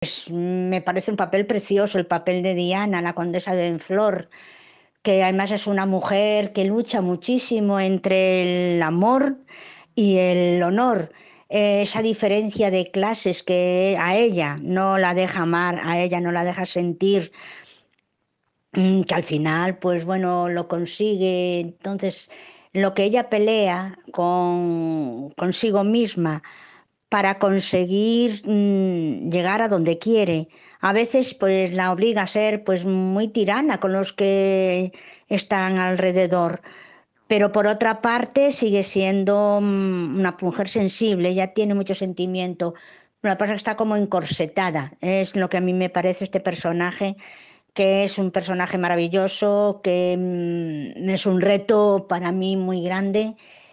Me parece un papel precioso, el papel de Diana, la condesa de Benflor, que además es una mujer que lucha muchísimo entre el amor y el honor. Esa diferencia de clases que a ella no la deja amar, a ella no la deja sentir, que al final, pues bueno, lo consigue. Entonces, lo que ella pelea consigo misma para conseguir llegar a donde quiere. A veces pues la obliga a ser pues muy tirana con los que están alrededor, pero por otra parte sigue siendo una mujer sensible, ella tiene mucho sentimiento. Lo que pasa es que está como encorsetada, es lo que a mí me parece este personaje, que es un personaje maravilloso, que es un reto para mí muy grande